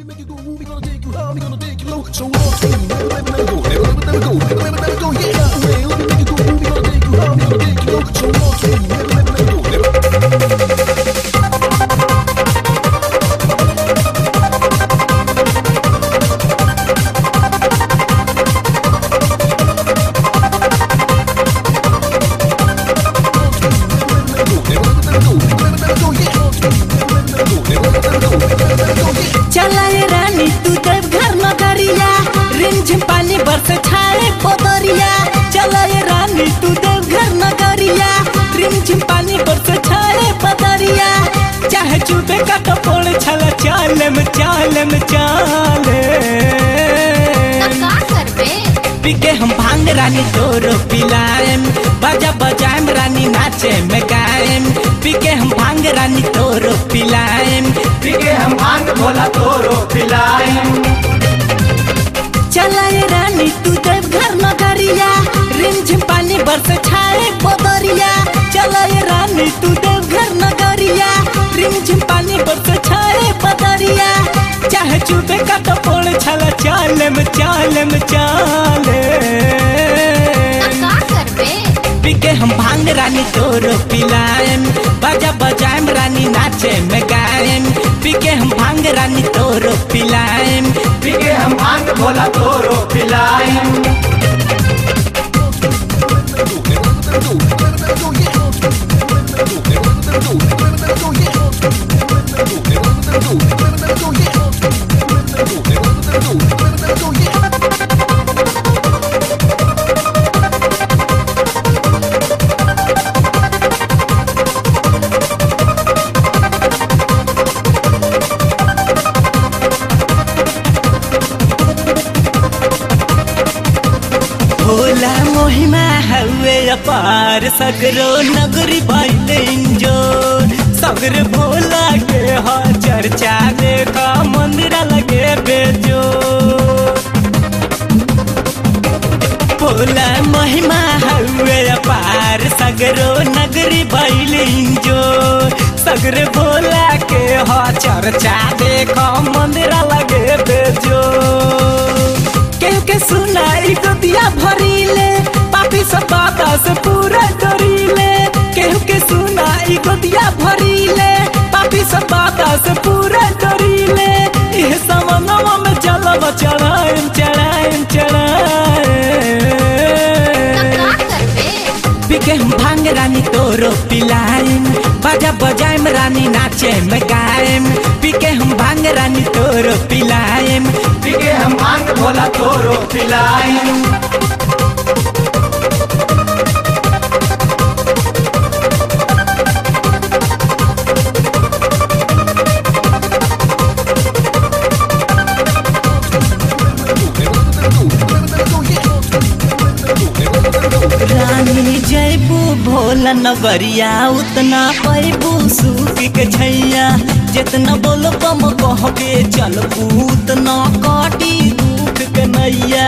make you go, we gonna take you high, we gonna take you low. So long, never let me go, never go, never go, yeah. Let me make you go, we gonna take you high, we gonna take you low. So long, never let me go, चलाए रानी तू देव घर नगरिया रिमझिम पानी बरस छाए पोदरिया चलाए रानी तू देव घर नगरिया रिमझिम पानी बरस छाए पोदरिया चाहे चुबे का टपोल छला चाले में चाले पीके हम भांग रानी तोरो पिलाएम बाजा बजाएम रानी नाचे में गाएम पीके हम भांग रानी तोरो पिलाएम पीके हम भांग भोला तोरो पिलाएम चलाए रानी तू देव घर नगरिया रिमझिम पानी बरस छाए पोदरिया चलाए रानी तू देव घर नगरिया रिमझिम पानी बरस छाए पोदरिया चाहे चुबे का टपोल छला चाले में चाले पीके हम भांग रानी तोरो पिलाएम बाजा बजाएम रानी नाचे में गाएम पीके हम भांग रानी तोरो पिलाएम पीके हम भांग भोला तोरो पिलाएम भोला मोहिमा हवे अपार सगरो नगरी बाइले इंजोर सगर भोला के हा चर्चा देखा मंदिरा लगे बेजो भोला महिमा हवे अपार सगरो नगरी बाइले इंजोर सगर भोला के हा चर्चा देखा मंदिरा लगे बेजो के सुनाई गोदिया भरीले पापी सब बाता से पूरा डरीले केहू के सुनाई गोदिया भरीले पापी सब बाता से पूरा डरीले इह समनवा में चलब चढ़ाएम पीके हम भांग रानी तोरो पिलाएम बाजा बजाएम रानी नाचे में गाएम पीके हम भांग रानी तोरो पिलाएम पीके हम भांग भोला तोरो पिलाएम रानी जयबू भोला नगरिया उतना पैबू सूख के छैया जितना बोलो कम कहबे चलबू उतना काटी दुख के नैया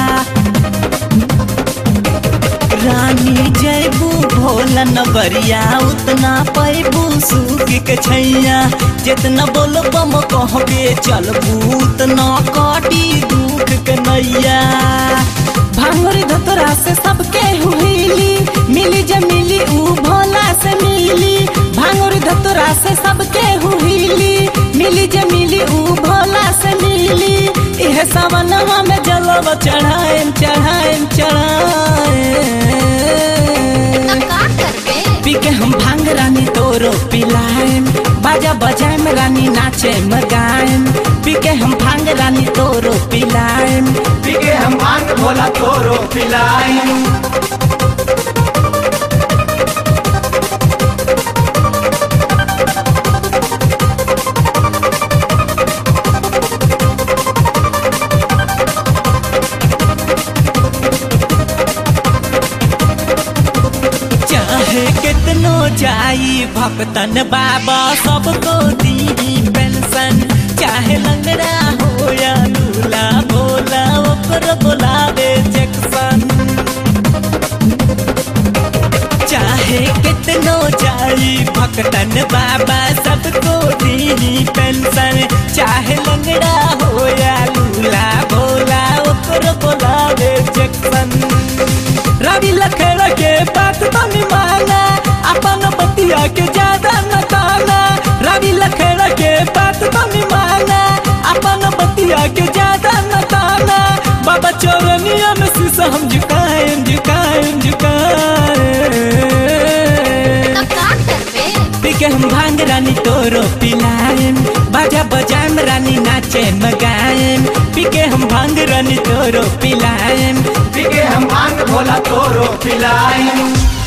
रानी जयबू भोला नगरिया उतना पैबू सूख के छैया जितना बोलो कम कहबे चलबू उतना काटी दुख के नैया भांगुरी धतुरा से सबके हुईली मिली जमीली ऊ भोला से मिली भांगुरी धतुरा से सबके हुईली मिली जमीली ऊ भोला से मिली इह सवनवा में जलवा चढ़ाएम पीके हम भांग रानी तोरो पिलाएम बाजा बजाएम रानी नाचे में गाएम पीके हम भांग रानी तोरो पिलाएम पीके हम भांग भोला तोरो पिलाएम कितनो जाई भक्तन बाबा सबको दी पेंशन चाहे लंगड़ा हो या लूला भोला ओकर बोलावे जैक्सन चाहे कितनो जाई भक्तन बाबा सबको दी पेंशन चाहे लंगड़ा हम भांग रानी तोरो पिलाएम, बाजा बजाएम रानी नाचे मगाएम, पी के हम भांग रानी तोरो पिलाएम, पी के हम भांग भोला तोरो पिलाएं।